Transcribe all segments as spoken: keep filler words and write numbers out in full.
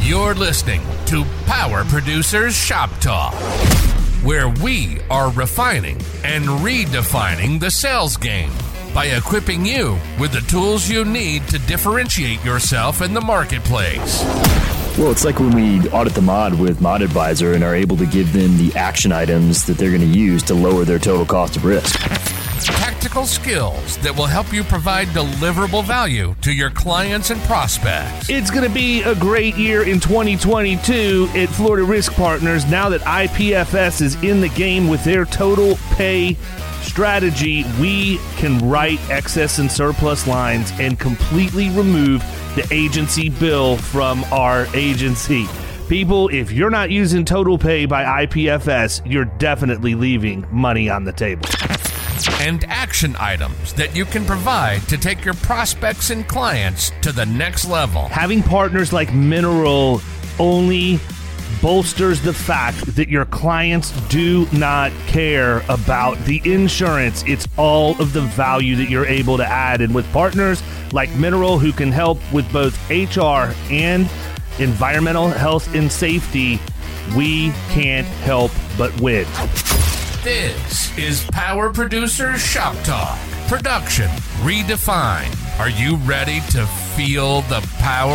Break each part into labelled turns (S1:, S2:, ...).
S1: You're listening to Power Producers Shop Talk, where we are refining and redefining the sales game by equipping you with the tools you need to differentiate yourself in the marketplace.
S2: Well, it's like when we audit the mod with Mod Advisor and are able to give them the action items that they're going to use to lower their total cost of risk.
S1: Tactical skills that will help you provide deliverable value to your clients and prospects.
S3: It's going to be a great year in twenty twenty-two at Florida Risk Partners now that I P F S is in the game with their total pay strategy. We can write excess and surplus lines and completely remove the agency bill from our agency. People, if you're not using Total Pay by I P F S, you're definitely leaving money on the table.
S1: And action items that you can provide to take your prospects and clients to the next level.
S3: Having partners like Mineral only bolsters the fact that your clients do not care about the insurance. It's all of the value that you're able to add. And with partners like Mineral, who can help with both H R and environmental health and safety, we can't help but win.
S1: This is Power Producers Shop Talk. Production redefined. Are you ready to feel the power?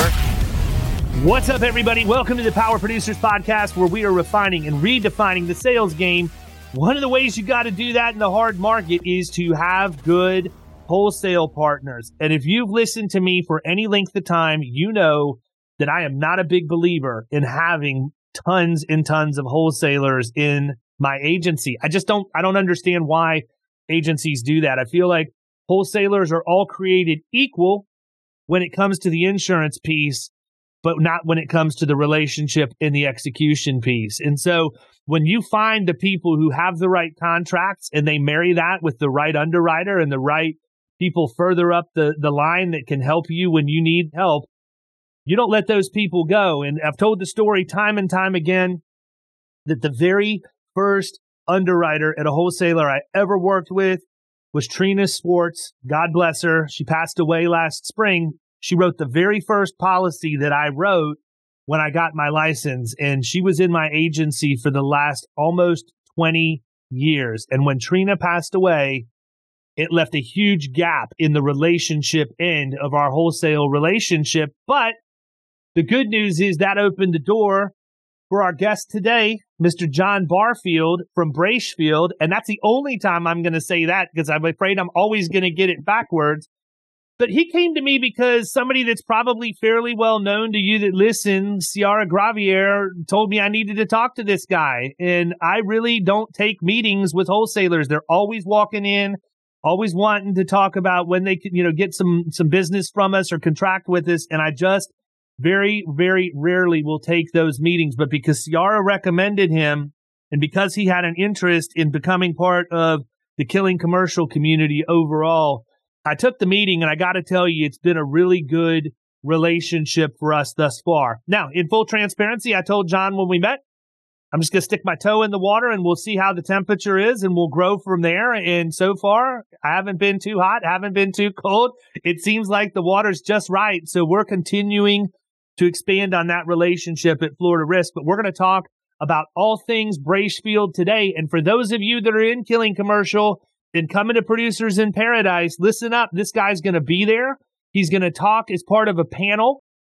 S3: What's up, everybody? Welcome to the Power Producers Podcast, where we are refining and redefining the sales game. One of the ways you got to do that in the hard market is to have good wholesale partners. And if you've listened to me for any length of time, you know that I am not a big believer in having tons and tons of wholesalers in my agency. I just don't, I don't understand why agencies do that. I feel like wholesalers are all created equal when it comes to the insurance piece, but not when it comes to the relationship and the execution piece. And so when you find the people who have the right contracts and they marry that with the right underwriter and the right people further up the, the line that can help you when you need help, you don't let those people go. And I've told the story time and time again that the very first underwriter at a wholesaler I ever worked with was Trina Swartz. God bless her. She passed away last spring. She wrote the very first policy that I wrote when I got my license, and she was in my agency for the last almost twenty years. And when Trina passed away, it left a huge gap in the relationship end of our wholesale relationship. But the good news is that opened the door for our guest today, Mister John Barfield from Bracefield. And that's the only time I'm going to say that, because I'm afraid I'm always going to get it backwards. But he came to me because somebody that's probably fairly well known to you that listen, Ciara Gravier, told me I needed to talk to this guy. And I really don't take meetings with wholesalers. They're always walking in, always wanting to talk about when they can, you know, get some, some business from us or contract with us. And I just very, very rarely will take those meetings. But because Ciara recommended him and because he had an interest in becoming part of the Killing Commercial community overall, I took the meeting, and I got to tell you, it's been a really good relationship for us thus far. Now, in full transparency, I told John when we met, I'm just going to stick my toe in the water and we'll see how the temperature is and we'll grow from there. And so far, I haven't been too hot, haven't been too cold. It seems like the water's just right. So we're continuing to expand on that relationship at Florida Risk. But we're going to talk about all things Bracefield today. And for those of you that are in Killing Commercial and coming to Producers in Paradise, listen up. This guy's going to be there. He's going to talk as part of a panel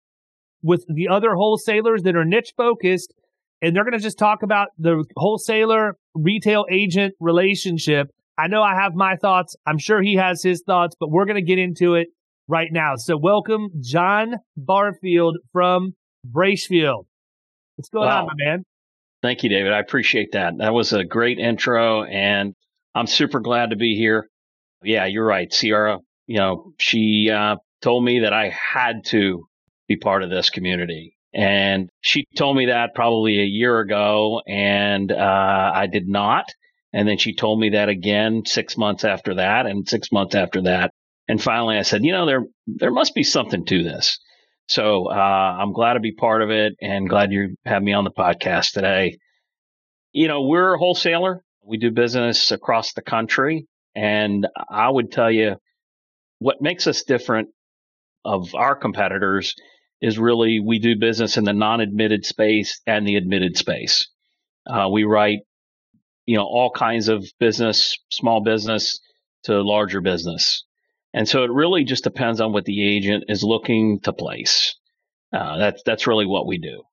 S3: with the other wholesalers that are niche focused. And they're going to just talk about the wholesaler retail agent relationship. I know I have my thoughts. I'm sure he has his thoughts, but we're going to get into it right now. So welcome, John Barfield from Bracefield. What's going
S4: wow.
S3: on, my man?
S4: Thank you, David. I appreciate that. That was a great intro, and I'm super glad to be here. Yeah, you're right. Ciara, you know, she uh, told me that I had to be part of this community. And she told me that probably a year ago, and uh, I did not. And then she told me that again six months after that, and six months after that. And finally, I said, you know, there there must be something to this. So uh, I'm glad to be part of it, and glad you have me on the podcast today. You know, we're a wholesaler. We do business across the country. And I would tell you what makes us different of our competitors is really we do business in the non-admitted space and the admitted space. Uh, we write, you know, all kinds of business, small business to larger business. And so it really just depends on what the agent is looking to place. Uh, that's, that's really what we do.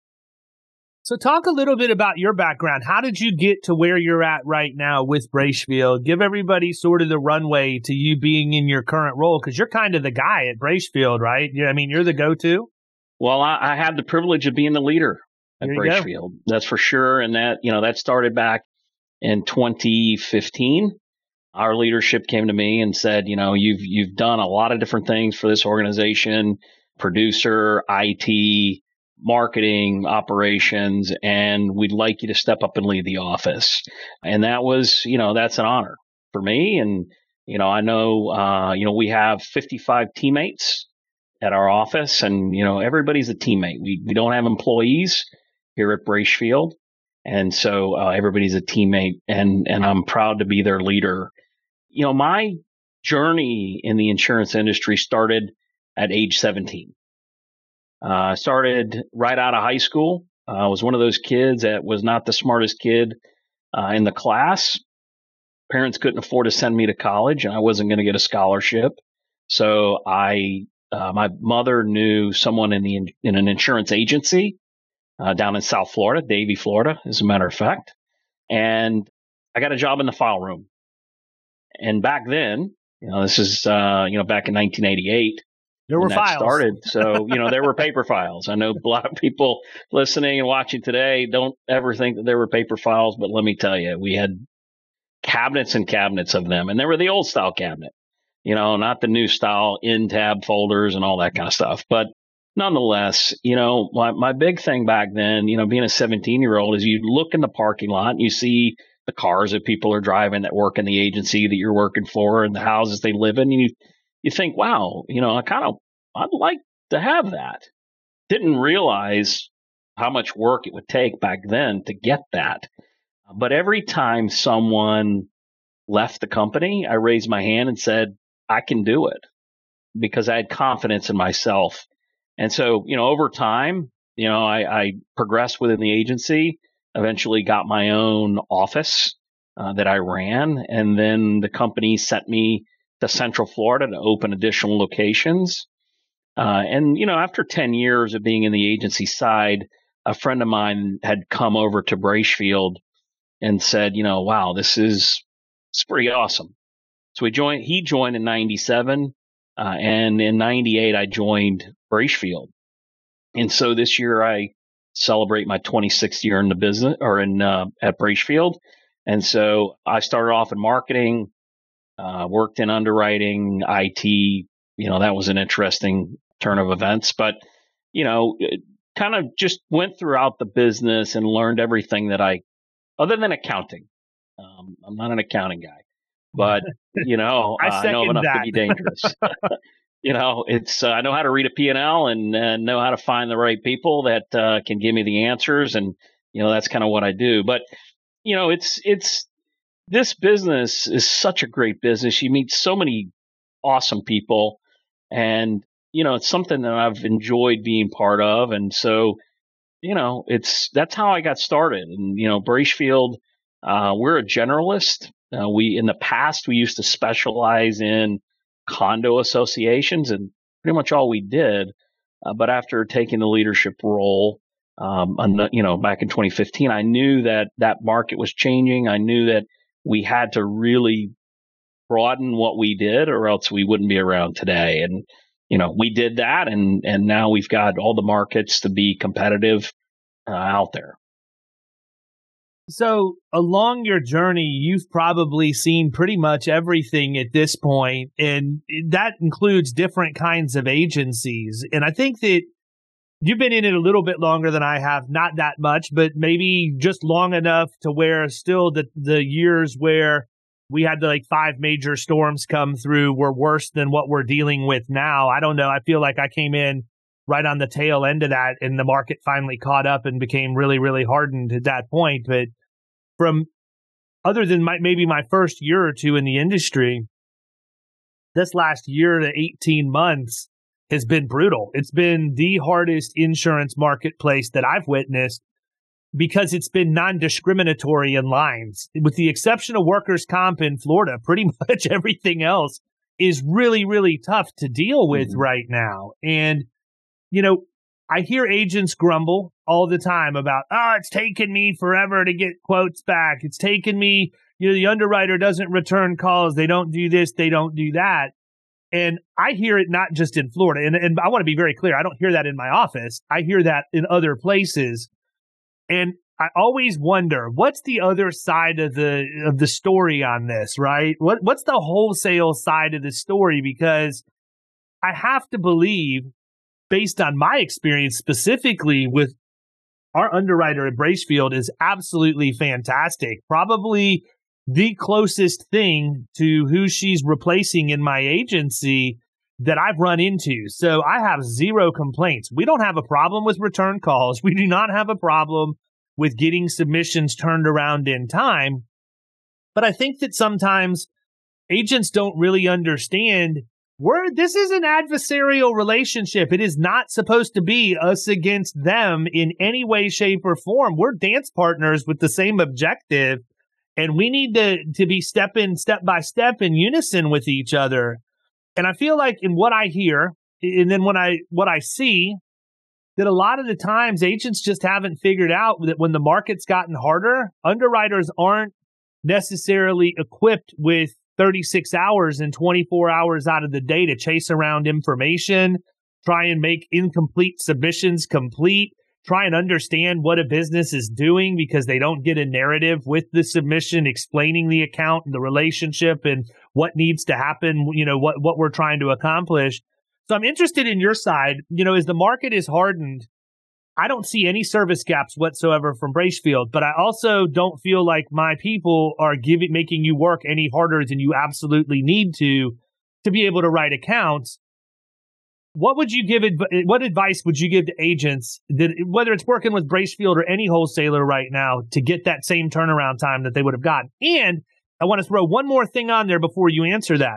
S3: So talk a little bit about your background. How did you get to where you're at right now with Bracefield? Give everybody sort of the runway to you being in your current role, because you're kind of the guy at Bracefield, right? Yeah, I mean, you're the go-to.
S4: Well, I, I had the privilege of being the leader at
S3: There you
S4: Bracefield. That's for sure. And that, you know, that started back in twenty fifteen. Our leadership came to me and said, you know, you've you've done a lot of different things for this organization, producer, I T, marketing, operations, and we'd like you to step up and lead the office. And that was, you know, that's an honor for me. And, you know, I know, uh, you know, we have fifty-five teammates at our office, and, you know, everybody's a teammate. We we don't have employees here at Bracefield. And so uh, everybody's a teammate, and, and I'm proud to be their leader. You know, my journey in the insurance industry started at age seventeen. I uh, started right out of high school. Uh, I was one of those kids that was not the smartest kid uh, in the class. Parents couldn't afford to send me to college, and I wasn't going to get a scholarship. So I, uh, my mother knew someone in the in an insurance agency uh, down in South Florida, Davie, Florida, as a matter of fact. And I got a job in the file room. And back then, you know, this is uh, you know back in nineteen eighty-eight.
S3: There were
S4: that
S3: files.
S4: Started. So, you know, there were paper files. I know a lot of people listening and watching today don't ever think that there were paper files, but let me tell you, we had cabinets and cabinets of them. And they were the old style cabinet, you know, not the new style in tab folders and all that kind of stuff. But nonetheless, you know, my, my big thing back then, you know, being a seventeen year old is you look in the parking lot and you see the cars that people are driving that work in the agency that you're working for and the houses they live in. And you, you think, wow, you know, I kind of, I'd like to have that. Didn't realize how much work it would take back then to get that. But every time someone left the company, I raised my hand and said, I can do it, because I had confidence in myself. And so, you know, over time, you know, I, I progressed within the agency, eventually got my own office uh, that I ran. And then the company sent me to Central Florida to open additional locations. Uh, and, you know, after ten years of being in the agency side, a friend of mine had come over to Bracefield and said, you know, wow, this is, it's pretty awesome. So we joined, he joined in ninety-seven. Uh, and in ninety-eight, I joined Bracefield. And so this year I celebrate my twenty-sixth year in the business or in, uh, at Bracefield. And so I started off in marketing, uh, worked in underwriting, I T. You know, that was an interesting turn of events, but, you know, kind of just went throughout the business and learned everything that I, other than accounting. Um, I'm not an accounting guy, but, you know,
S3: I,
S4: uh, I know enough
S3: that.
S4: to be dangerous. You know, it's, uh, I know how to read a P and L and uh, know how to find the right people that uh, can give me the answers. And, you know, that's kind of what I do. But, you know, it's, it's, this business is such a great business. You meet so many awesome people, and, you know, it's something that I've enjoyed being part of. And so, you know, it's, that's how I got started. And, you know, Bracefield, uh, we're a generalist. Uh, we, in the past, we used to specialize in condo associations, and pretty much all we did. Uh, but after taking the leadership role, um, you know, back in twenty fifteen, I knew that that market was changing. I knew that we had to really broaden what we did, or else we wouldn't be around today. And, you know, we did that, and, and now we've got all the markets to be competitive uh, out there.
S3: So along your journey, you've probably seen pretty much everything at this point, and that includes different kinds of agencies. And I think that you've been in it a little bit longer than I have, not that much, but maybe just long enough to where still the, the years where we had the, like five major storms come through were worse than what we're dealing with now. I don't know. I feel like I came in right on the tail end of that, and the market finally caught up and became really, really hardened at that point. But from other than my, maybe my first year or two in the industry, this last year to eighteen months, has been brutal. It's been the hardest insurance marketplace that I've witnessed because it's been non-discriminatory in lines. With the exception of workers' comp in Florida, pretty much everything else is really, really tough to deal with mm-hmm. right now. And, you know, I hear agents grumble all the time about, oh, it's taken me forever to get quotes back. It's taken me, you know, the underwriter doesn't return calls. They don't do this. They don't do that. And I hear it not just in Florida. And, and I want to be very clear. I don't hear that in my office. I hear that in other places. And I always wonder, what's the other side of the of the story on this, right? What What's the wholesale side of the story? Because I have to believe, based on my experience specifically with our underwriter at Bracefield, is absolutely fantastic. Probably the closest thing to who she's replacing in my agency that I've run into. So I have zero complaints. We don't have a problem with return calls. We do not have a problem with getting submissions turned around in time. But I think that sometimes agents don't really understand we're, this is an adversarial relationship. It is not supposed to be us against them in any way, shape, or form. We're dance partners with the same objective, and we need to, to be stepping step by step in unison with each other. And I feel like in what I hear, and then when I what I see, that a lot of the times agents just haven't figured out that when the market's gotten harder, underwriters aren't necessarily equipped with thirty-six hours and twenty-four hours out of the day to chase around information, try and make incomplete submissions complete, try and understand what a business is doing because they don't get a narrative with the submission explaining the account and the relationship and what needs to happen, you know, what, what we're trying to accomplish. So I'm interested in your side. You know, as the market is hardened, I don't see any service gaps whatsoever from Bracefield, but I also don't feel like my people are giving making you work any harder than you absolutely need to to be able to write accounts. What would you give? Adv- what advice would you give to agents that, whether it's working with Bracefield or any wholesaler right now, to get that same turnaround time that they would have gotten? And I want to throw one more thing on there before you answer that.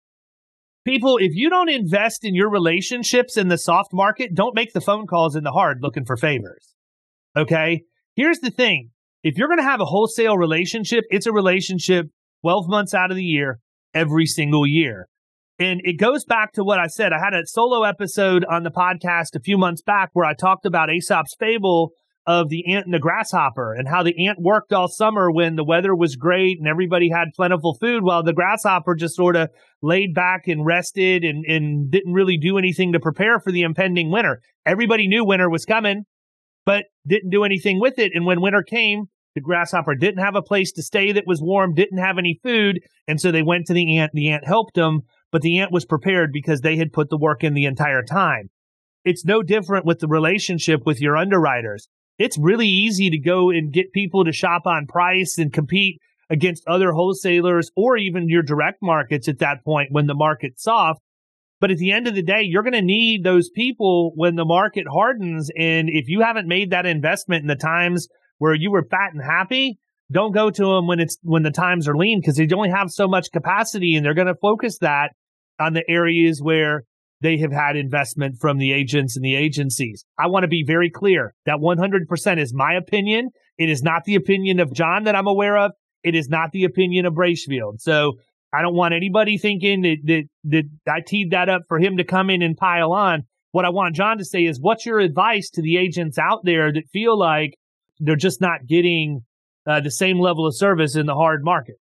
S3: People, if you don't invest in your relationships in the soft market, don't make the phone calls in the hard looking for favors. Okay? Here's the thing. If you're going to have a wholesale relationship, it's a relationship twelve months out of the year, every single year. And it goes back to what I said. I had a solo episode on the podcast a few months back where I talked about Aesop's fable of the ant and the grasshopper, and how the ant worked all summer when the weather was great and everybody had plentiful food, while the grasshopper just sort of laid back and rested and, and didn't really do anything to prepare for the impending winter. Everybody knew winter was coming, but didn't do anything with it. And when winter came, the grasshopper didn't have a place to stay that was warm, didn't have any food, and so they went to the ant. The ant helped them, but the ant was prepared because they had put the work in the entire time. It's no different with the relationship with your underwriters. It's really easy to go and get people to shop on price and compete against other wholesalers or even your direct markets at that point when the market's soft. But at the end of the day, you're going to need those people when the market hardens. And if you haven't made that investment in the times where you were fat and happy, don't go to them when it's when the times are lean, because they only have so much capacity, and they're going to focus that on the areas where they have had investment from the agents and the agencies. I want to be very clear that one hundred percent is my opinion. It is not the opinion of John that I'm aware of. It is not the opinion of Bracefield. So I don't want anybody thinking that, that, that I teed that up for him to come in and pile on. What I want John to say is, what's your advice to the agents out there that feel like they're just not getting uh, the same level of service in the hard market?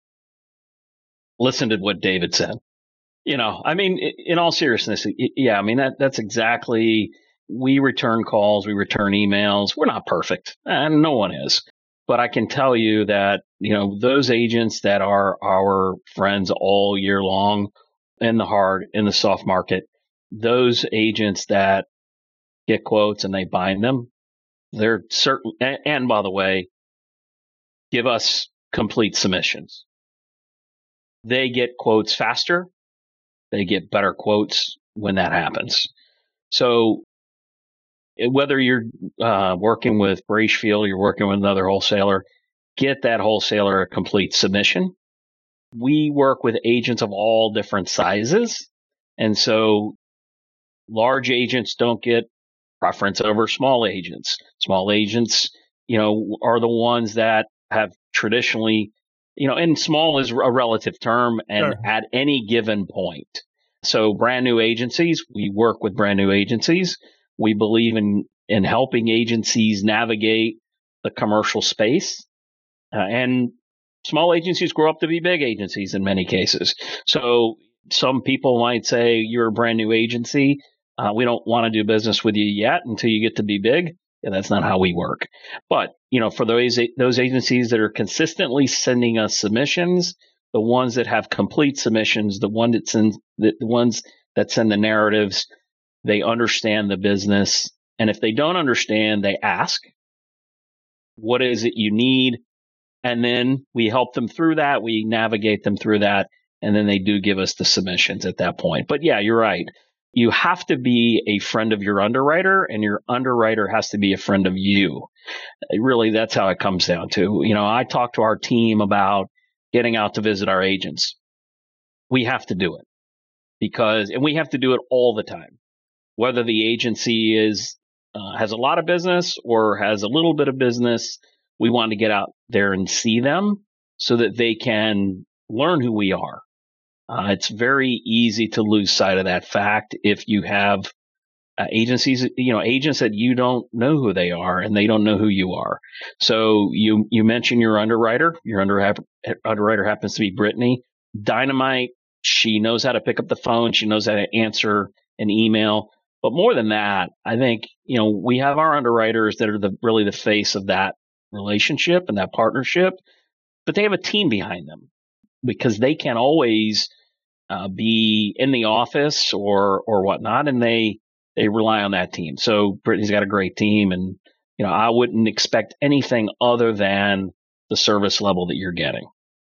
S4: Listen to what David said. You know, I mean, in all seriousness, yeah, I mean, that that's exactly, we return calls, we return emails. We're not perfect, and no one is. But I can tell you that, you know, those agents that are our friends all year long in the hard, in the soft market, those agents that get quotes and they bind them, they're certain, and, and by the way, give us complete submissions. They get quotes faster. They get better quotes when that happens. So whether you're uh, working with Bracefield, you're working with another wholesaler, get that wholesaler a complete submission. We work with agents of all different sizes. And so large agents don't get preference over small agents. Small agents, you know, are the ones that have traditionally, you know, and small is a relative term and
S3: Sure.
S4: at any given point. So brand new agencies, we work with brand new agencies. We believe in, in helping agencies navigate the commercial space. Uh, and small agencies grow up to be big agencies in many cases. So some people might say you're a brand new agency. Uh, we don't want to do business with you yet until you get to be big. Yeah, that's not how we work. But, you know, for those those agencies that are consistently sending us submissions, the ones that have complete submissions, the one that sends the, the ones that send the narratives, they understand the business. And if they don't understand, they ask, what is it you need? And then we help them through that. We navigate them through that. And then they do give us the submissions at that point. But yeah, you're right. You have to be a friend of your underwriter, and your underwriter has to be a friend of you. Really, that's how it comes down to. You know, I talk to our team about getting out to visit our agents. We have to do it because, and we have to do it all the time, whether the agency is uh, has a lot of business or has a little bit of business. We want to get out there and see them so that they can learn who we are. Uh, it's very easy to lose sight of that fact if you have uh, agencies, you know, agents that you don't know who they are and they don't know who you are. So you you mentioned your underwriter. Your under, underwriter happens to be Brittany. Dynamite. She knows how to pick up the phone. She knows how to answer an email. But more than that, I think, you know, we have our underwriters that are the really the face of that relationship and that partnership, but they have a team behind them because they can't always uh, be in the office or or whatnot, and they they rely on that team. So Brittany's got a great team, and you know I wouldn't expect anything other than the service level that you're getting.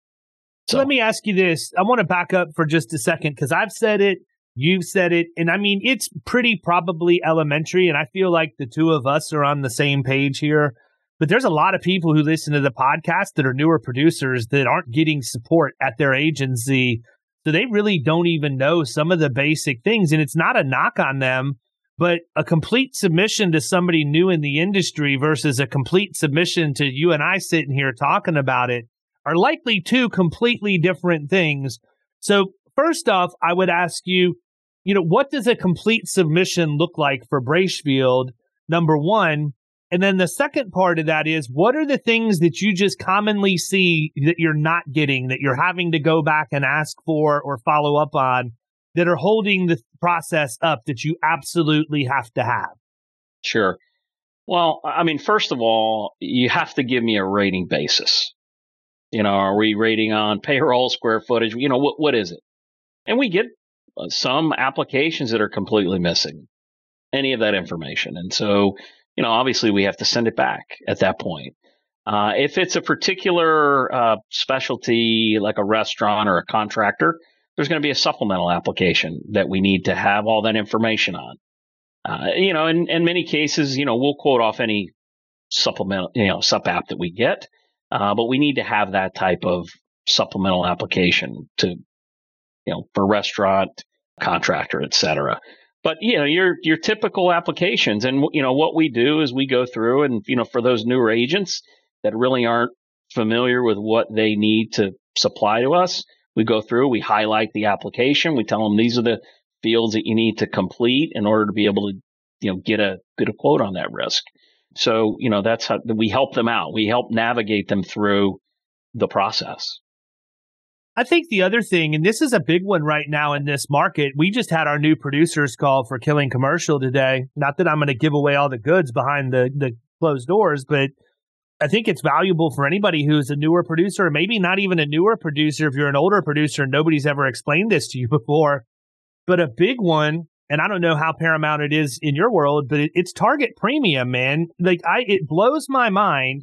S3: So let me ask you this. I want to back up for just a second because I've said it, you've said it, and I mean, it's pretty probably elementary, and I feel like the two of us are on the same page here. But there's a lot of people who listen to the podcast that are newer producers that aren't getting support at their agency. So they really don't even know some of the basic things. And it's not a knock on them, but a complete submission to somebody new in the industry versus a complete submission to you and I sitting here talking about it are likely two completely different things. So first off, I would ask you, you know, what does a complete submission look like for Bracefield? Number one. And then the second part of that is, what are the things that you just commonly see that you're not getting, that you're having to go back and ask for or follow up on, that are holding the process up that you absolutely have to have?
S4: Sure. Well, I mean, first of all, you have to give me a rating basis. You know, are we rating on payroll, square footage? You know, what what is it? And we get some applications that are completely missing any of that information. And so, you know, obviously we have to send it back at that point. Uh, if it's a particular uh, specialty like a restaurant or a contractor, there's going to be a supplemental application that we need to have all that information on. Uh, you know, in, in many cases, you know, we'll quote off any supplemental, you know, sup app that we get, uh, but we need to have that type of supplemental application to, you know, for restaurant, contractor, et cetera. But, you know, your your typical applications, and, you know, what we do is we go through and, you know, for those newer agents that really aren't familiar with what they need to supply to us, we go through, we highlight the application, we tell them these are the fields that you need to complete in order to be able to, you know, get a get a quote on that risk. So, you know, that's how we help them out. We help navigate them through the process.
S3: I think the other thing, and this is a big one right now in this market, we just had our new producers call for Killing Commercial today. Not that I'm going to give away all the goods behind the, the closed doors, but I think it's valuable for anybody who's a newer producer, or maybe not even a newer producer. If you're an older producer and nobody's ever explained this to you before, but a big one, and I don't know how paramount it is in your world, but it, it's target premium, man. Like I, it blows my mind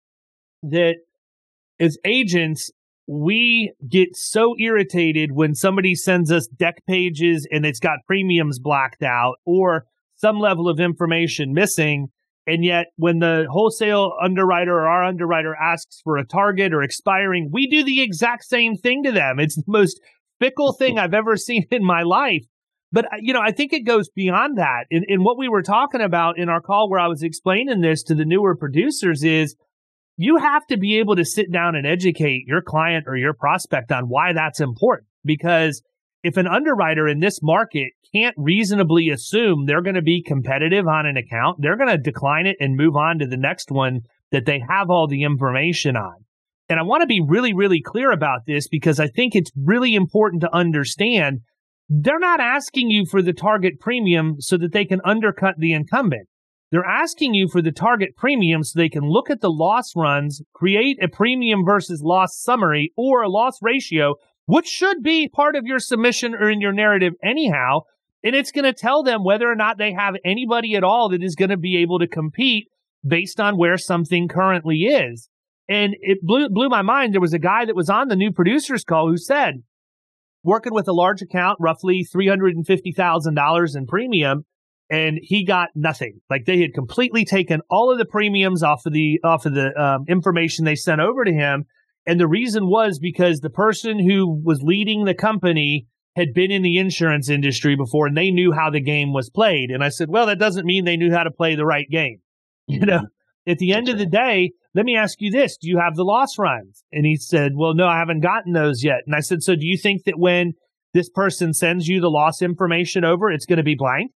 S3: that as agents, we get so irritated when somebody sends us deck pages and it's got premiums blacked out or some level of information missing. And yet when the wholesale underwriter or our underwriter asks for a target or expiring, we do the exact same thing to them. It's the most fickle thing I've ever seen in my life. But, you know, I think it goes beyond that. In, in what we were talking about in our call where I was explaining this to the newer producers is you have to be able to sit down and educate your client or your prospect on why that's important. Because if an underwriter in this market can't reasonably assume they're going to be competitive on an account, they're going to decline it and move on to the next one that they have all the information on. And I want to be really, really clear about this because I think it's really important to understand they're not asking you for the target premium so that they can undercut the incumbent. They're asking you for the target premium so they can look at the loss runs, create a premium versus loss summary or a loss ratio, which should be part of your submission or in your narrative anyhow. And it's going to tell them whether or not they have anybody at all that is going to be able to compete based on where something currently is. And it blew, blew my mind. There was a guy that was on the new producers call who said, working with a large account, roughly three hundred fifty thousand dollars in premium, and he got nothing. Like they had completely taken all of the premiums off of the off of the um, information they sent over to him. And the reason was because the person who was leading the company had been in the insurance industry before and they knew how the game was played. And I said, well, that doesn't mean they knew how to play the right game. You know, at the end of the day, let me ask you this. Do you have the loss runs? And he said, well, no, I haven't gotten those yet. And I said, so do you think that when this person sends you the loss information over, it's going to be blank?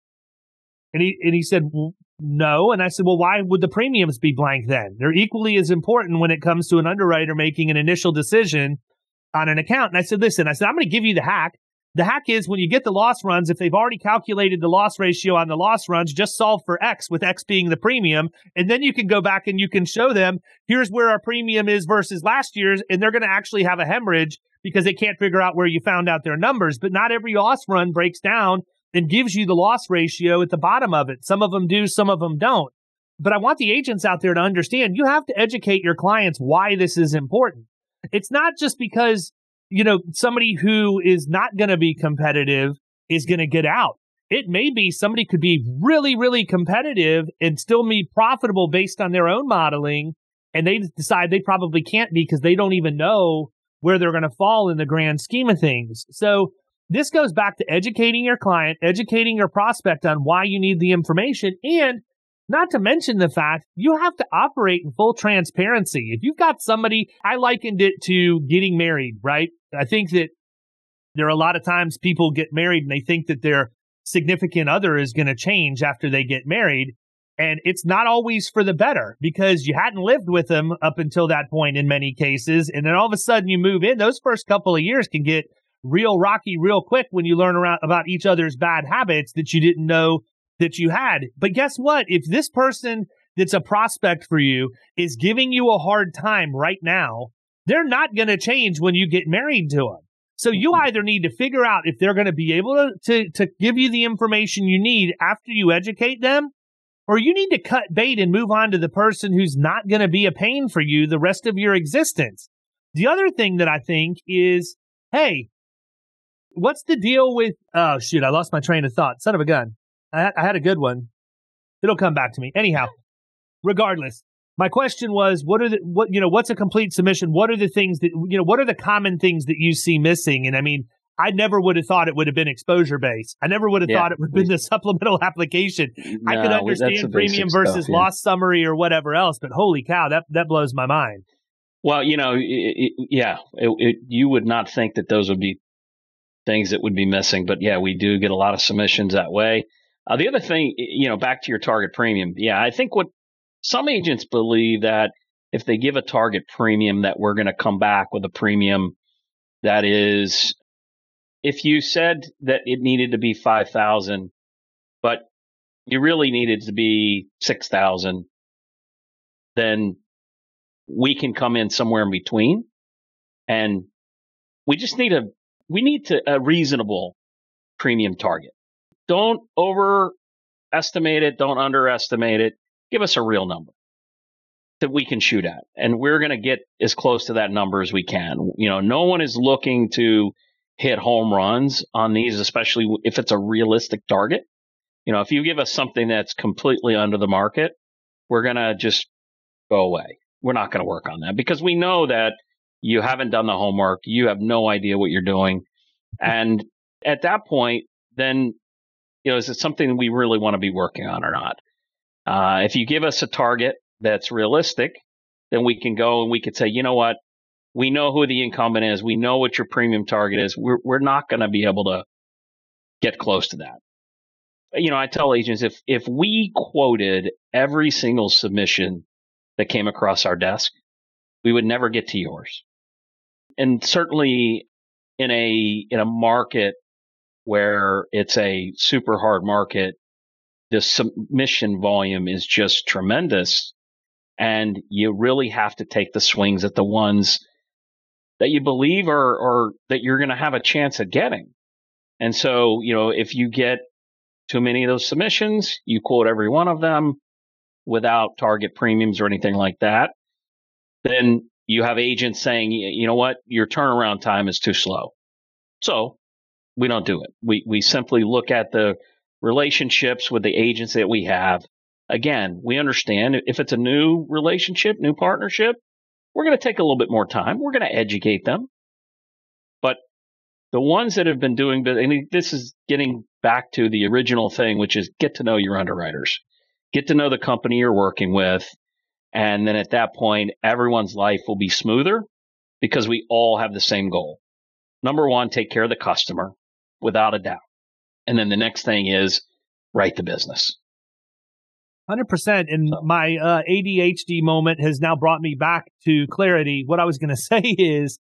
S3: And he, and he said, well, no. And I said, well, why would the premiums be blank then? They're equally as important when it comes to an underwriter making an initial decision on an account. And I said, listen, I said, I'm going to give you the hack. The hack is when you get the loss runs, if they've already calculated the loss ratio on the loss runs, just solve for X with X being the premium. And then you can go back and you can show them, here's where our premium is versus last year's. And they're going to actually have a hemorrhage because they can't figure out where you found out their numbers. But not every loss run breaks down and gives you the loss ratio at the bottom of it. Some of them do, some of them don't. But I want the agents out there to understand you have to educate your clients why this is important. It's not just because you know, somebody who is not going to be competitive is going to get out. It may be somebody could be really, really competitive and still be profitable based on their own modeling. And they decide they probably can't be because they don't even know where they're going to fall in the grand scheme of things. So this goes back to educating your client, educating your prospect on why you need the information, and not to mention the fact you have to operate in full transparency. If you've got somebody, I likened it to getting married, right? I think that there are a lot of times people get married and they think that their significant other is going to change after they get married. And it's not always for the better because you hadn't lived with them up until that point in many cases. And then all of a sudden you move in. Those first couple of years can get real rocky real quick when you learn around about each other's bad habits that you didn't know that you had. But guess what? If this person that's a prospect for you is giving you a hard time right now, they're not going to change when you get married to them. So you either need to figure out if they're going to be able to, to, to give you the information you need after you educate them, or you need to cut bait and move on to the person who's not going to be a pain for you the rest of your existence. The other thing that I think is, hey, what's the deal with, oh, shoot, I lost my train of thought. Son of a gun. I, I had a good one. It'll come back to me. Anyhow, regardless, my question was, what are the, what, you know, what's a complete submission? What are the things that, you know, what are the common things that you see missing? And I mean, I never would have thought it would have been exposure based. I never would have yeah. thought it would have been the supplemental application. No, I could understand premium versus stuff, yeah. loss summary or whatever else, but holy cow, that, that blows my mind.
S4: Well, you know, it, it, yeah, it, it, you would not think that those would be things that would be missing, but yeah, we do get a lot of submissions that way. Uh, the other thing, you know, back to your target premium. Yeah, I think what some agents believe that if they give a target premium that we're going to come back with a premium that is, if you said that it needed to be five thousand, but you really needed to be six thousand, then we can come in somewhere in between. And we just need a, we need to, a reasonable premium target. Don't overestimate it. Don't underestimate it. Give us a real number that we can shoot at. And we're going to get as close to that number as we can. You know, no one is looking to hit home runs on these, especially if it's a realistic target. You know, if you give us something that's completely under the market, we're going to just go away. We're not going to work on that because we know that you haven't done the homework. You have no idea what you're doing. And at that point, then, you know, is it something we really want to be working on or not? Uh, if you give us a target that's realistic, then we can go and we could say, you know what, we know who the incumbent is. We know what your premium target is. We're, we're not going to be able to get close to that. You know, I tell agents, if, if we quoted every single submission that came across our desk, we would never get to yours. And certainly in a, in a market where it's a super hard market, the submission volume is just tremendous. And you really have to take the swings at the ones that you believe are, or that you're going to have a chance at getting. And so, you know, if you get too many of those submissions, you quote every one of them without target premiums or anything like that, then you have agents saying, you know what, your turnaround time is too slow. So we don't do it. We, we simply look at the relationships with the agents that we have. Again, we understand if it's a new relationship, new partnership, we're going to take a little bit more time. We're going to educate them. But the ones that have been doing, and this is getting back to the original thing, which is get to know your underwriters, get to know the company you're working with. And then at that point, everyone's life will be smoother because we all have the same goal. Number one, take care of the customer without a doubt. And then the next thing is write the business.
S3: one hundred percent. And my uh, A D H D moment has now brought me back to clarity. What I was going to say is,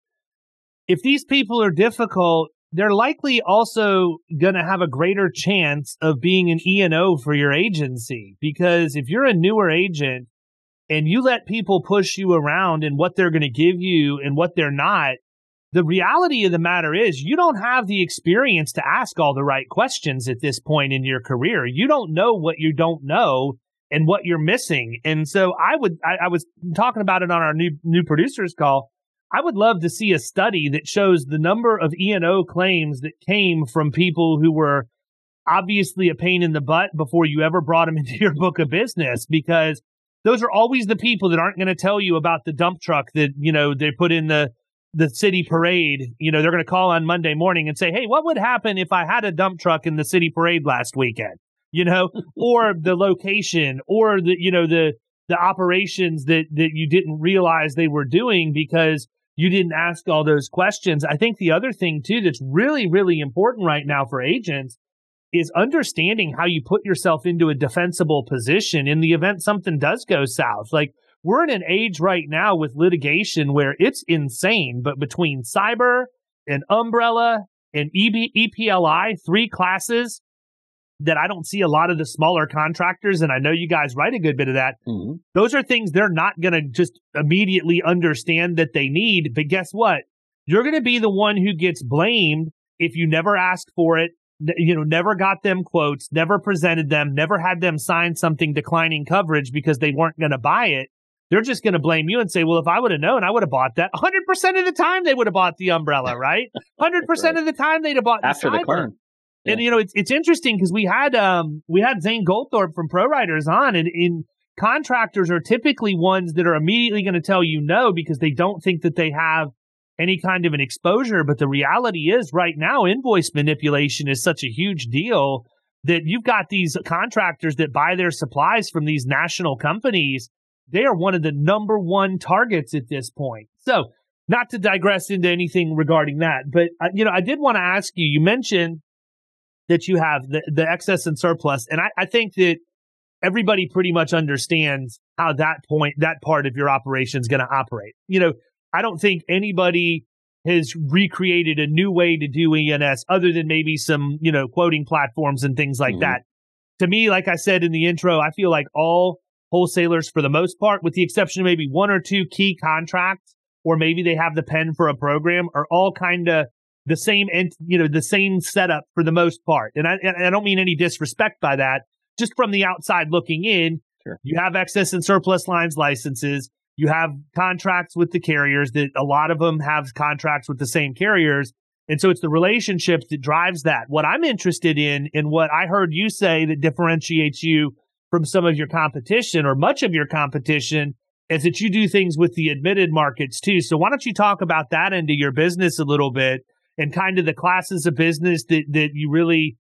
S3: if these people are difficult, they're likely also going to have a greater chance of being an E and O for your agency. Because if you're a newer agent and you let people push you around in what they're going to give you and what they're not, the reality of the matter is you don't have the experience to ask all the right questions at this point in your career. You don't know what you don't know and what you're missing. And so I would, I, I was talking about it on our new new producers call. I would love to see a study that shows the number of E and O claims that came from people who were obviously a pain in the butt before you ever brought them into your book of business, because those are always the people that aren't going to tell you about the dump truck that, you know, they put in the, the city parade. You know, they're going to call on Monday morning and say, hey, what would happen if I had a dump truck in the city parade last weekend? You know, or the location, or the, you know, the, the operations that, that you didn't realize they were doing because you didn't ask all those questions. I think the other thing too, that's really, really important right now for agents is understanding how you put yourself into a defensible position in the event something does go south. Like, we're in an age right now with litigation where it's insane, but between cyber and umbrella and E B, E P L I, three classes that I don't see a lot of the smaller contractors, and I know you guys write a good bit of that. Mm-hmm. Those are things they're not going to just immediately understand that they need. But guess what? You're going to be the one who gets blamed if you never asked for it, you know, never got them quotes, never presented them, never had them sign something declining coverage because they weren't going to buy it. They're just going to blame you and say, well, if I would have known, I would have bought that. one hundred percent of the time they would have bought the umbrella, right? one hundred percent right. of the time they'd have bought
S4: after
S3: the
S4: the clearance.
S3: Yeah. And, you know, it's it's interesting because we had um we had Zane Goldthorpe from ProWriters on, and in contractors are typically ones that are immediately going to tell you no because they don't think that they have any kind of an exposure. But the reality is right now, invoice manipulation is such a huge deal that you've got these contractors that buy their supplies from these national companies. They are one of the number one targets at this point. So not to digress into anything regarding that, but, uh, you know, I did want to ask you, you mentioned that you have the, the excess and surplus. And I, I think that everybody pretty much understands how that point, that part of your operation is going to operate. You know, I don't think anybody has recreated a new way to do E and S other than maybe some, you know, quoting platforms and things like mm-hmm. that. To me, like I said in the intro, I feel like all wholesalers, for the most part, with the exception of maybe one or two key contracts, or maybe they have the pen for a program, are all kind of the same, ent- you know, the same setup for the most part. And I, and I don't mean any disrespect by that. Just from the outside looking in, sure. You have excess and surplus lines licenses. You have contracts with the carriers that a lot of them have contracts with the same carriers. And so it's the relationships that drives that. What I'm interested in, and what I heard you say that differentiates you from some of your competition or much of your competition, is that you do things with the admitted markets too. So why don't you talk about that end of your business a little bit and kind of the classes of business that, that you really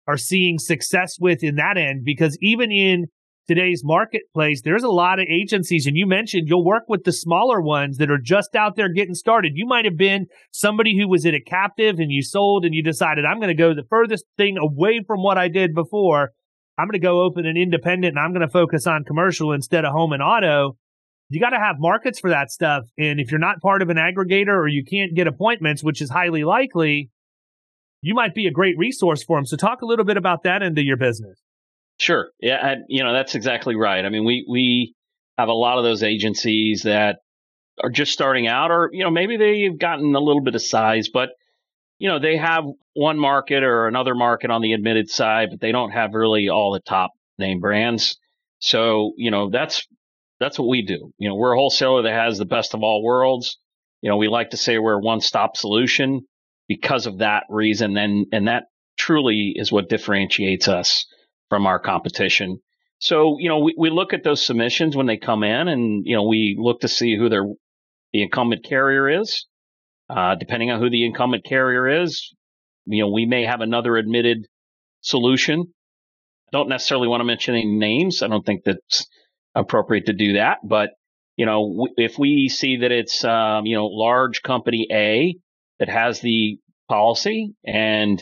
S3: are seeing success with in that end, because even in today's marketplace, there's a lot of agencies, and you mentioned you'll work with the smaller ones that are just out there getting started. You might have been somebody who was at a captive and you sold and you decided, I'm going to go the furthest thing away from what I did before. I'm going to go open an independent and I'm going to focus on commercial instead of home and auto. You got to have markets for that stuff. And if you're not part of an aggregator or you can't get appointments, which is highly likely, you might be a great resource for them. So talk a little bit about that end of your business.
S4: Sure. Yeah. I, you know, that's exactly right. I mean, we, we have a lot of those agencies that are just starting out, or, you know, maybe they've gotten a little bit of size, but, you know, they have one market or another market on the admitted side, but they don't have really all the top name brands. So, you know, that's, that's what we do. You know, we're a wholesaler that has the best of all worlds. You know, we like to say we're a one-stop solution because of that reason. And, and that truly is what differentiates us from our competition. So, you know, we, we look at those submissions when they come in, and, you know, we look to see who their the incumbent carrier is. Uh, depending on who the incumbent carrier is, you know, we may have another admitted solution. Don't necessarily want to mention any names. I don't think that's appropriate to do that. But, you know, w- if we see that it's, um, you know, large company A that has the policy, and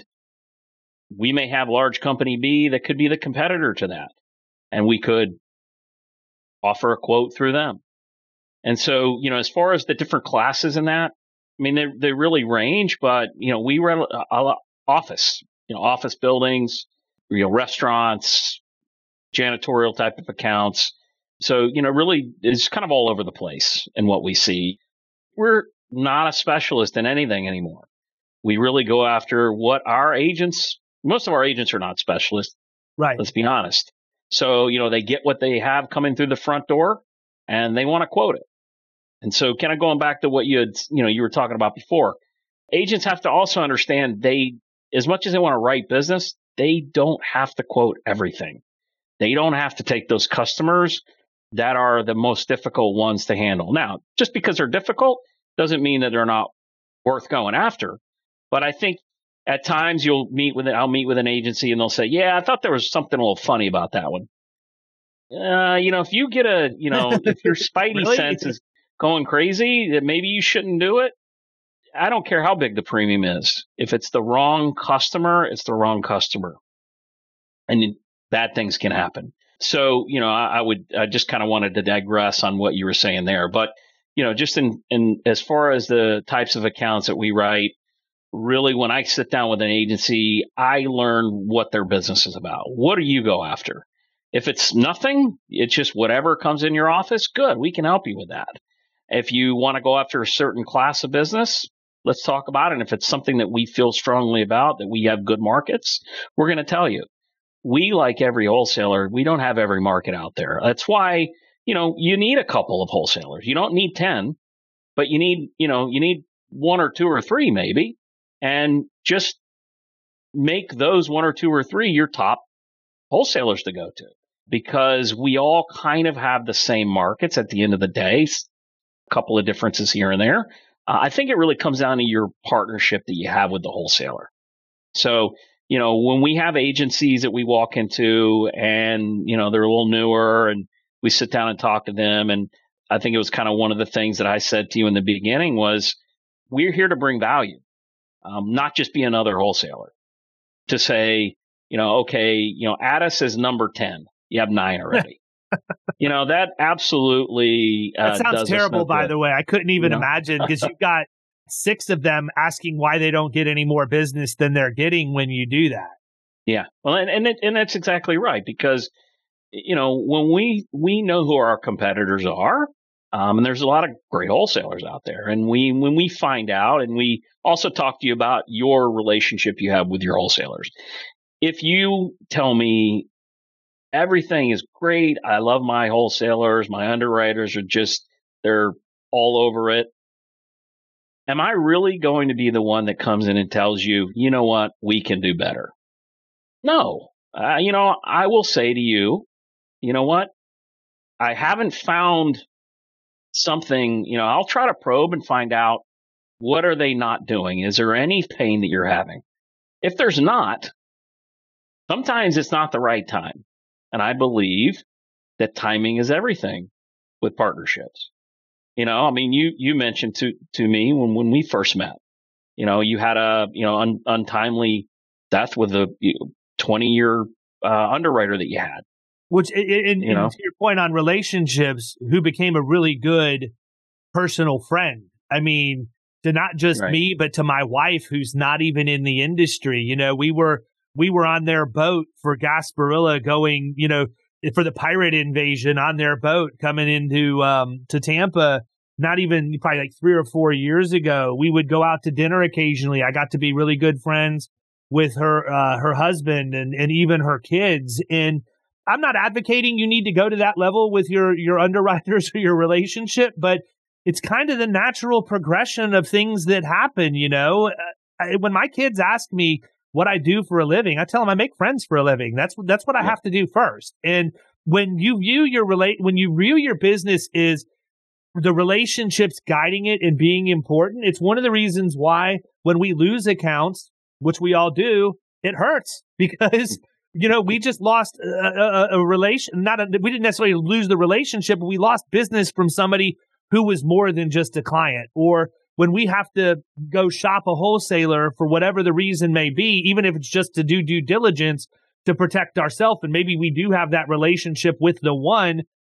S4: we may have large company B that could be the competitor to that, and we could offer a quote through them. And so, you know, as far as the different classes in that, I mean, they they really range, but, you know, we run a, a office, you know, office buildings, you know, restaurants, janitorial type of accounts. So, you know, really it's kind of all over the place in what we see. We're not a specialist in anything anymore. We really go after what our agents, most of our agents are not specialists.
S3: Right.
S4: Let's be honest. So, you know, they get what they have coming through the front door and they want to quote it. And so kind of going back to what you had, you know, you were talking about before, agents have to also understand they, as much as they want to write business, they don't have to quote everything. They don't have to take those customers that are the most difficult ones to handle. Now, just because they're difficult doesn't mean that they're not worth going after. But I think at times you'll meet with it. I'll meet with an agency and they'll say, yeah, I thought there was something a little funny about that one. Uh, you know, if you get a, you know, if your spidey
S3: Really?
S4: sense is going crazy, that maybe you shouldn't do it. I don't care how big the premium is. If it's the wrong customer, it's the wrong customer. And bad things can happen. So, you know, I, I would, I just kind of wanted to digress on what you were saying there. But, you know, just in, in as far as the types of accounts that we write, really, when I sit down with an agency, I learn what their business is about. What do you go after? If it's nothing, it's just whatever comes in your office, good, we can help you with that. If you want to go after a certain class of business, let's talk about it. And if it's something that we feel strongly about, that we have good markets, we're going to tell you. We, like every wholesaler, we don't have every market out there. That's why, you know, you need a couple of wholesalers. You don't need ten, but you need, you know, you need one or two or three maybe, and just make those one or two or three your top wholesalers to go to, because we all kind of have the same markets at the end of the day, a couple of differences here and there. Uh, I think it really comes down to your partnership that you have with the wholesaler. So, you know, when we have agencies that we walk into and, you know, they're a little newer and we sit down and talk to them. And I think it was kind of one of the things that I said to you in the beginning was, we're here to bring value, um, not just be another wholesaler. To say, you know, okay, you know, add us as number ten. You have nine already. You know, that absolutely uh,
S3: That sounds
S4: does
S3: terrible,
S4: us no
S3: by
S4: good.
S3: the way. I couldn't even
S4: You know?
S3: imagine, because you've got six of them asking why they don't get any more business than they're getting when you do that.
S4: Yeah. Well, and and, it, and that's exactly right, because, you know, when we we know who our competitors are, um, and there's a lot of great wholesalers out there, and we when we find out, and we also talk to you about your relationship you have with your wholesalers. If you tell me everything is great, I love my wholesalers, my underwriters are just, they're all over it, am I really going to be the one that comes in and tells you, you know what, we can do better? No. Uh, you know, I will say to you, you know what, I haven't found something, you know, I'll try to probe and find out, what are they not doing? Is there any pain that you're having? If there's not, sometimes it's not the right time. And I believe that timing is everything with partnerships. You know, I mean, you, you mentioned to, to me when, when we first met, you know, you had a, you know, un, untimely death with a twenty year uh, underwriter that you had.
S3: Which, and,
S4: you know?
S3: and to your point on relationships, who became a really good personal friend. I mean, to not just
S4: right.
S3: me, but to my wife, who's not even in the industry. You know, we were we were on their boat for Gasparilla going, you know, for the pirate invasion on their boat coming into um, to Tampa. Not even probably like three or four years ago. We would go out to dinner occasionally. I got to be really good friends with her uh, her husband and and even her kids. And I'm not advocating you need to go to that level with your your underwriters or your relationship, but it's kind of the natural progression of things that happen. You know, I, when my kids ask me what I do for a living, I tell them I make friends for a living. That's that's what I
S4: yeah.
S3: have to do first. And when you view your relate when you view your business is the relationships guiding it and being important, it's one of the reasons why when we lose accounts, which we all do, it hurts because, you know, we just lost a, a, a relation. Not a, we didn't necessarily lose the relationship, but we lost business from somebody who was more than just a client. Or when we have to go shop a wholesaler for whatever the reason may be, even if it's just to do due diligence to protect ourselves, and maybe we do have that relationship with the one,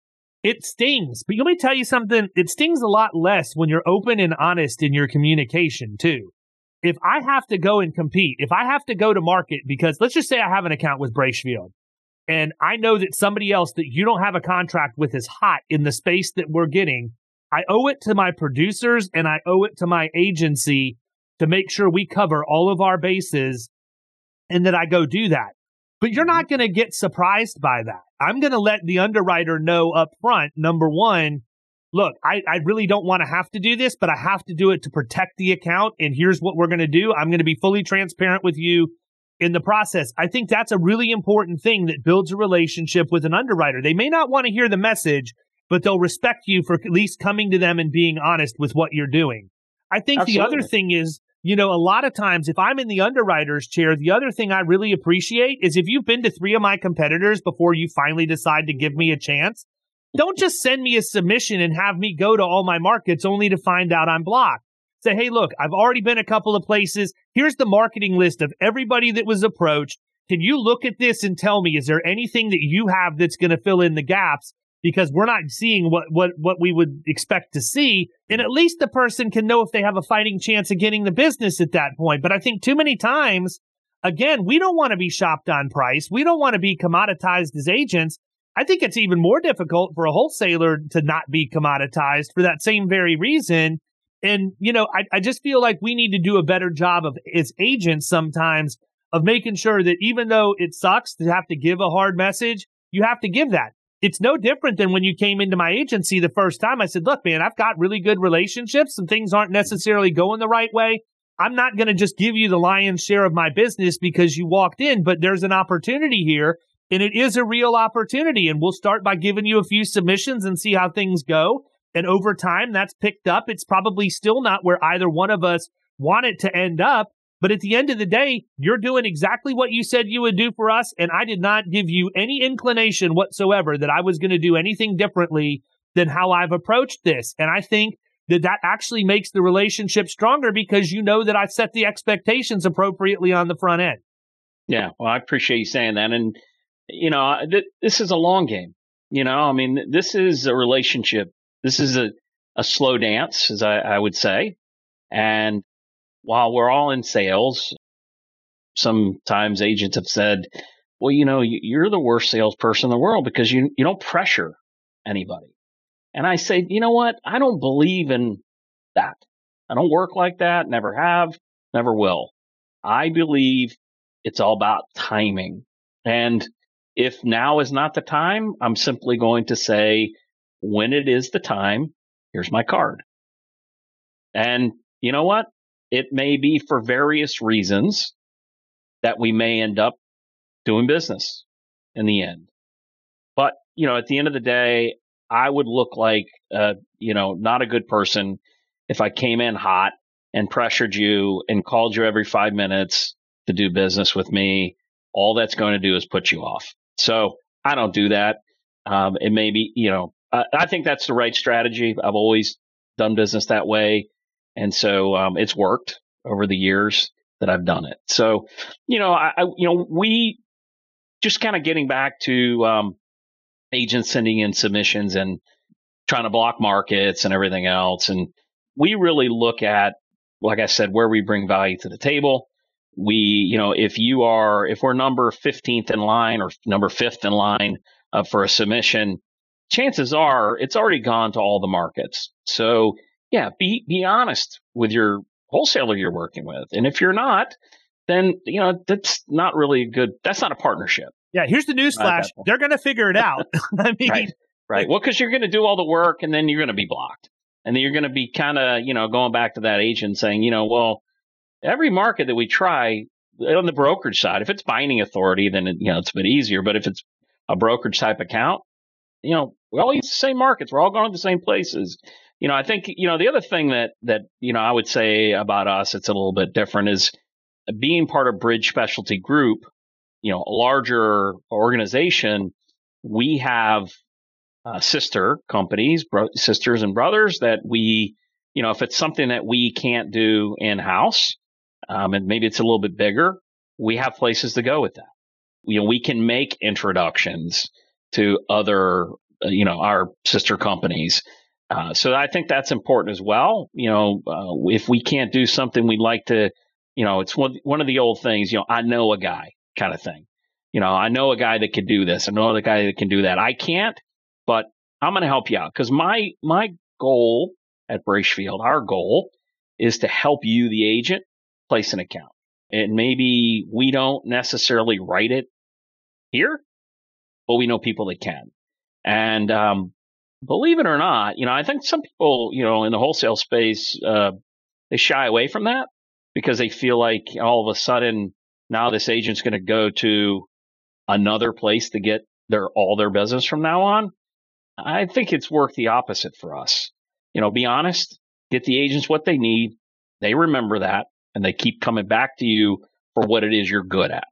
S3: it stings. But let me tell you something, it stings a lot less when you're open and honest in your communication too. If I have to go and compete, if I have to go to market, because let's just say I have an account with Bracefield, and I know that somebody else that you don't have a contract with is hot in the space that we're getting, I owe it to my producers and I owe it to my agency to make sure we cover all of our bases and that I go do that. But you're not going to get surprised by that. I'm going to let the underwriter know up front, number one, look, I, I really don't want to have to do this, but I have to do it to protect the account. And here's what we're going to do. I'm going to be fully transparent with you in the process. I think that's a really important thing that builds a relationship with an underwriter. They may not want to hear the message, but they'll respect you for at least coming to them and being honest with what you're doing. I think Absolutely. The other thing is, you know, a lot of times if I'm in the underwriter's chair, the other thing I really appreciate is if you've been to three of my competitors before you finally decide to give me a chance, don't just send me a submission and have me go to all my markets only to find out I'm blocked. Say, hey, look, I've already been a couple of places. Here's the marketing list of everybody that was approached. Can you look at this and tell me, is there anything that you have that's going to fill in the gaps? Because we're not seeing what, what, what we would expect to see. And at least the person can know if they have a fighting chance of getting the business at that point. But I think too many times, again, we don't want to be shopped on price. We don't want to be commoditized as agents. I think it's even more difficult for a wholesaler to not be commoditized for that same very reason. And, you know, I, I just feel like we need to do a better job of as agents sometimes of making sure that even though it sucks to have to give a hard message, you have to give that. It's no different than when you came into my agency the first time. I said, look, man, I've got really good relationships and things aren't necessarily going the right way. I'm not going to just give you the lion's share of my business because you walked in, but there's an opportunity here and it is a real opportunity. And we'll start by giving you a few submissions and see how things go. And over time, that's picked up. It's probably still not where either one of us want it to end up. But at the end of the day, you're doing exactly what you said you would do for us. And I did not give you any inclination whatsoever that I was going to do anything differently than how I've approached this. And I think that that actually makes the relationship stronger because you know that I set the expectations appropriately on the front end.
S4: Yeah, well, I appreciate you saying that. And, you know, th- this is a long game. You know, I mean, this is a relationship. This is a, a slow dance, as I, I would say. And while we're all in sales, sometimes agents have said, well, you know, you're the worst salesperson in the world because you, you don't pressure anybody. And I say, you know what? I don't believe in that. I don't work like that. Never have, never will. I believe it's all about timing. And if now is not the time, I'm simply going to say, when it is the time, here's my card. And you know what? It may be for various reasons that we may end up doing business in the end. But, you know, at the end of the day, I would look like, uh, you know, not a good person if I came in hot and pressured you and called you every five minutes to do business with me, all that's going to do is put you off. So I don't do that. Um, it may be, you know, I, I think that's the right strategy. I've always done business that way. And so um, it's worked over the years that I've done it. So, you know, I, I you know, we just kind of getting back to um, agents sending in submissions and trying to block markets and everything else. And we really look at, like I said, where we bring value to the table. We, you know, if you are, if we're number fifteenth in line or number fifth in line uh, for a submission, chances are it's already gone to all the markets. So yeah, be, be honest with your wholesaler you're working with. And if you're not, then, you know, that's not really a good, that's not a partnership.
S3: Yeah. Here's the newsflash. They're going to figure it out. I mean,
S4: right. Right. Well, because you're going to do all the work and then you're going to be blocked. And then you're going to be kind of, you know, going back to that agent saying, you know, well, every market that we try on the brokerage side, if it's binding authority, then, it, you know, it's a bit easier. But if it's a brokerage type account, you know, we all use the same markets. We're all going to the same places. You know, I think, you know, the other thing that, that, you know, I would say about us, it's a little bit different is being part of Bridge Specialty Group, you know, a larger organization, we have Uh, sister companies, bro- sisters and brothers that we, you know, if it's something that we can't do in-house, um, and maybe it's a little bit bigger, we have places to go with that. You know, we can make introductions to other, uh, you know, our sister companies. Uh, so I think that's important as well. You know, uh, if we can't do something, we'd like to, you know, it's one, one of the old things, you know, I know a guy kind of thing. You know, I know a guy that could do this. I know a guy that can do that. I can't. But I'm going to help you out because my my goal at Bracefield, our goal is to help you, the agent, place an account. And maybe we don't necessarily write it here, but we know people that can. And um, believe it or not, you know, I think some people, you know, in the wholesale space, uh, they shy away from that because they feel like all of a sudden now this agent's going to go to another place to get their all their business from now on. I think it's worked the opposite for us. You know, be honest, get the agents what they need. They remember that and they keep coming back to you for what it is you're good at.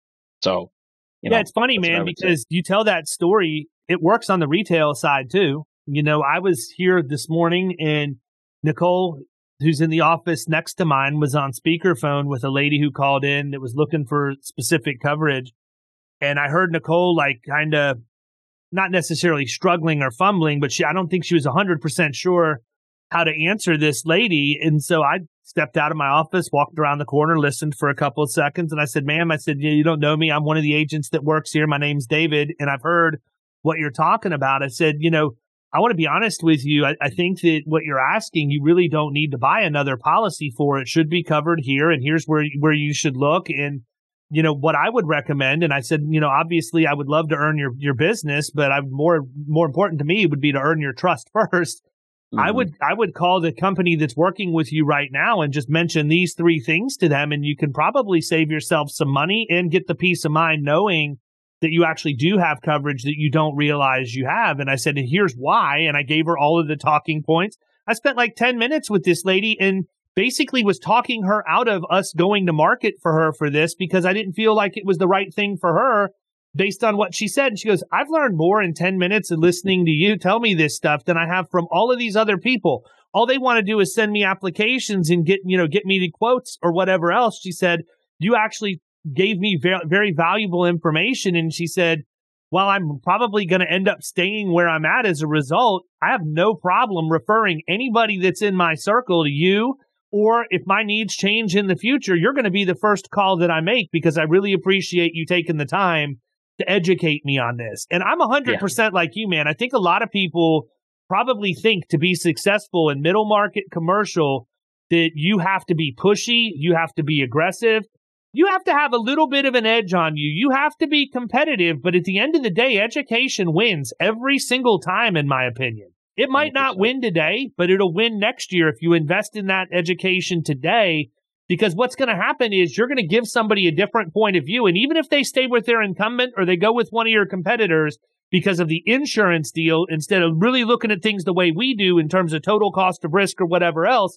S4: So, you know,
S3: yeah, it's funny, man, because say. You tell that story. It works on the retail side too. You know, I was here this morning and Nicole, who's in the office next to mine, was on speakerphone with a lady who called in that was looking for specific coverage. And I heard Nicole like kind of not necessarily struggling or fumbling, but she, I don't think she was one hundred percent sure how to answer this lady. And so I stepped out of my office, walked around the corner, listened for a couple of seconds. And I said, ma'am, I said, yeah, you don't know me. I'm one of the agents that works here. My name's David. And I've heard what you're talking about. I said, you know, I want to be honest with you. I, I think that what you're asking, you really don't need to buy another policy for. It should be covered here. And here's where, where you should look. And you know, what I would recommend, and I said, you know, obviously I would love to earn your, your business, but I more, more important to me would be to earn your trust first. Mm-hmm. I would, I would call the company that's working with you right now and just mention these three things to them. And you can probably save yourself some money and get the peace of mind knowing that you actually do have coverage that you don't realize you have. And I said, and here's why. And I gave her all of the talking points. I spent like ten minutes with this lady and basically was talking her out of us going to market for her for this because I didn't feel like it was the right thing for her based on what she said. And she goes, I've learned more in ten minutes of listening to you tell me this stuff than I have from all of these other people. All they want to do is send me applications and get, you know, get me the quotes or whatever else. She said, you actually gave me very, very valuable information. And she said, while I'm probably going to end up staying where I'm at as a result, I have no problem referring anybody that's in my circle to you. Or if my needs change in the future, you're going to be the first call that I make because I really appreciate you taking the time to educate me on this. And I'm one hundred percent yeah. like you, man. I think a lot of people probably think to be successful in middle market commercial that you have to be pushy, you have to be aggressive, you have to have a little bit of an edge on you, you have to be competitive. But at the end of the day, education wins every single time, in my opinion. It might not win today, but it'll win next year if you invest in that education today, because what's going to happen is you're going to give somebody a different point of view. And even if they stay with their incumbent or they go with one of your competitors because of the insurance deal, instead of really looking at things the way we do in terms of total cost of risk or whatever else,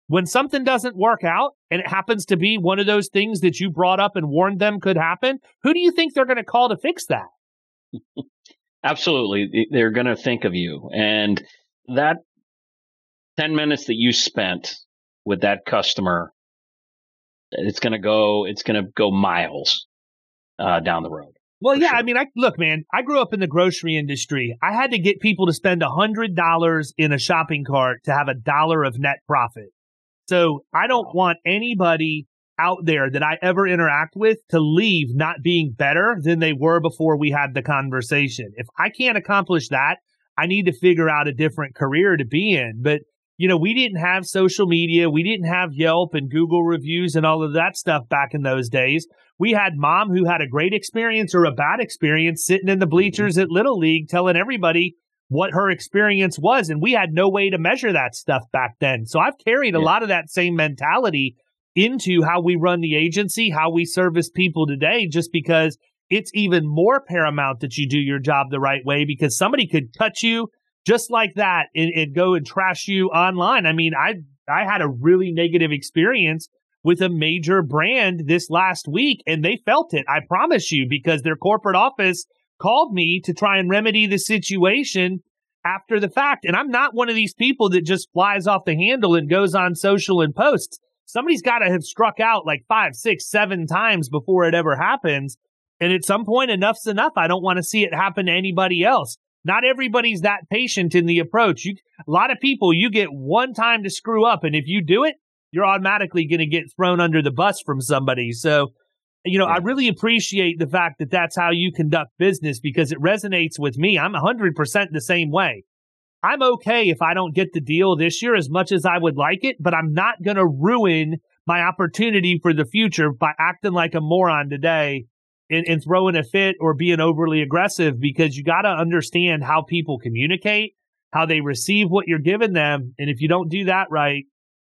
S3: when something doesn't work out and it happens to be one of those things that you brought up and warned them could happen, who do you think they're going to call to fix that?
S4: Absolutely. They're going to think of you. And that ten minutes that you spent with that customer, it's going to go, it's going to go miles uh, down the road.
S3: Well, yeah,
S4: sure.
S3: I mean, I look, man, I grew up in the grocery industry. I had to get people to spend one hundred dollars in a shopping cart to have a dollar of net profit. So I don't want anybody out there that I ever interact with to leave not being better than they were before we had the conversation. If I can't accomplish that, I need to figure out a different career to be in. But, you know, we didn't have social media. We didn't have Yelp and Google reviews and all of that stuff back in those days. We had mom who had a great experience or a bad experience sitting in the bleachers at Little League telling everybody what her experience was. And we had no way to measure that stuff back then. So I've carried a yeah. lot of that same mentality into how we run the agency, how we service people today, just because it's even more paramount that you do your job the right way, because somebody could cut you just like that and, and go and trash you online. I mean, I I had a really negative experience with a major brand this last week, and they felt it, I promise you, because their corporate office called me to try and remedy the situation after the fact. And I'm not one of these people that just flies off the handle and goes on social and posts. Somebody's got to have struck out like five, six, seven times before it ever happens. And at some point, enough's enough. I don't want to see it happen to anybody else. Not everybody's that patient in the approach. You, a lot of people, you get one time to screw up, and if you do it, you're automatically going to get thrown under the bus from somebody. So, you know, yeah. I really appreciate the fact that that's how you conduct business, because it resonates with me. I'm one hundred percent the same way. I'm okay if I don't get the deal this year as much as I would like it, but I'm not going to ruin my opportunity for the future by acting like a moron today and, and throwing a fit or being overly aggressive, because you got to understand how people communicate, how they receive what you're giving them. And if you don't do that right,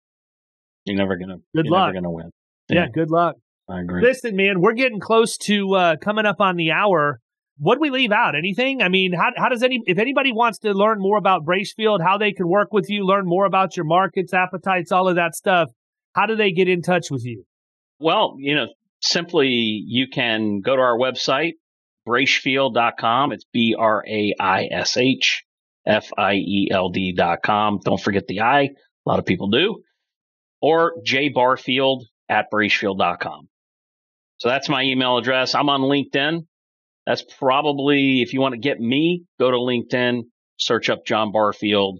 S4: you're never going to
S3: good
S4: you're
S3: luck.
S4: never going to win.
S3: Yeah. yeah, good luck.
S4: I agree.
S3: Listen, man, we're getting close to uh, coming up on the hour. What do we leave out? Anything? I mean, how how does any, if anybody wants to learn more about Bracefield, how they can work with you, learn more about your markets, appetites, all of that stuff, how do they get in touch with you?
S4: Well, you know, simply you can go to our website, bracefield dot com. It's B R A I S H F I E L D dot com. Don't forget the I. A lot of people do. Or jbarfield at bracefield dot com. So that's my email address. I'm on LinkedIn. That's probably, if you want to get me, go to LinkedIn, search up John Barfield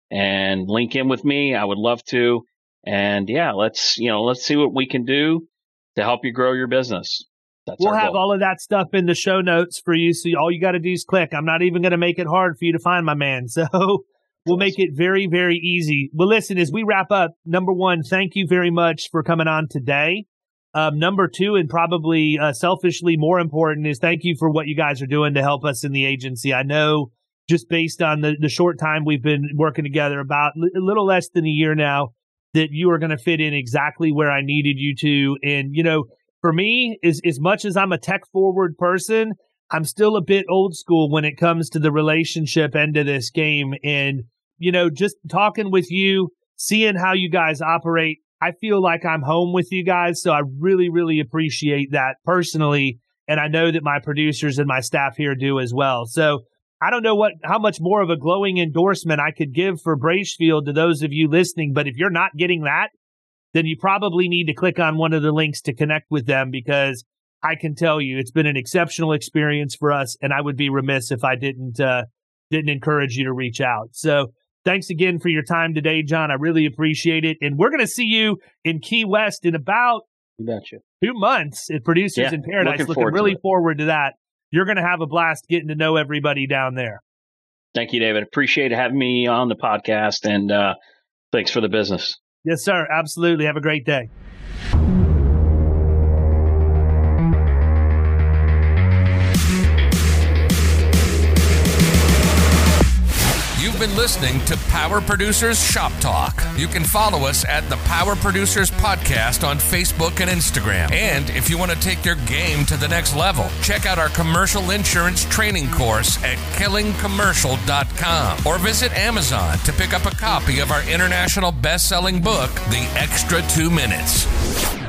S4: and link in with me. I would love to. And yeah, let's, you know, let's see what we can do to help you grow your business. That's
S3: we'll
S4: our
S3: have
S4: goal.
S3: all of that stuff in the show notes for you. So all you got to do is click. I'm not even going to make it hard for you to find my man. So we'll make it very, very easy. Well, listen, as we wrap up, number one, thank you very much for coming on today. Um, number two, and probably uh, selfishly more important, is thank you for what you guys are doing to help us in the agency. I know just based on the, the short time we've been working together, about a little less than a year now, that you are going to fit in exactly where I needed you to. And, you know, for me, as, as much as I'm a tech forward person, I'm still a bit old school when it comes to the relationship end of this game. And, you know, just talking with you, seeing how you guys operate, I feel like I'm home with you guys. So I really, really appreciate that personally. And I know that my producers and my staff here do as well. So I don't know what how much more of a glowing endorsement I could give for Bracefield to those of you listening. But if you're not getting that, then you probably need to click on one of the links to connect with them, because I can tell you it's been an exceptional experience for us. And I would be remiss if I didn't uh, didn't encourage you to reach out. So thanks again for your time today, John. I really appreciate it. And we're going to see you in Key West in about
S4: you betcha.
S3: two months at Producers
S4: yeah,
S3: in Paradise.
S4: looking
S3: Looking
S4: forward
S3: really
S4: to
S3: forward to that. You're going to have a blast getting to know everybody down there.
S4: Thank you, David. Appreciate having me on the podcast, and uh, thanks for the business.
S3: Yes, sir. Absolutely. Have a great day.
S1: You've been listening to Power Producers Shop Talk. You can follow us at the Power Producers Podcast on Facebook and Instagram. And if you want to take your game to the next level, check out our commercial insurance training course at killing commercial dot com or visit Amazon to pick up a copy of our international best-selling book, The Extra Two Minutes.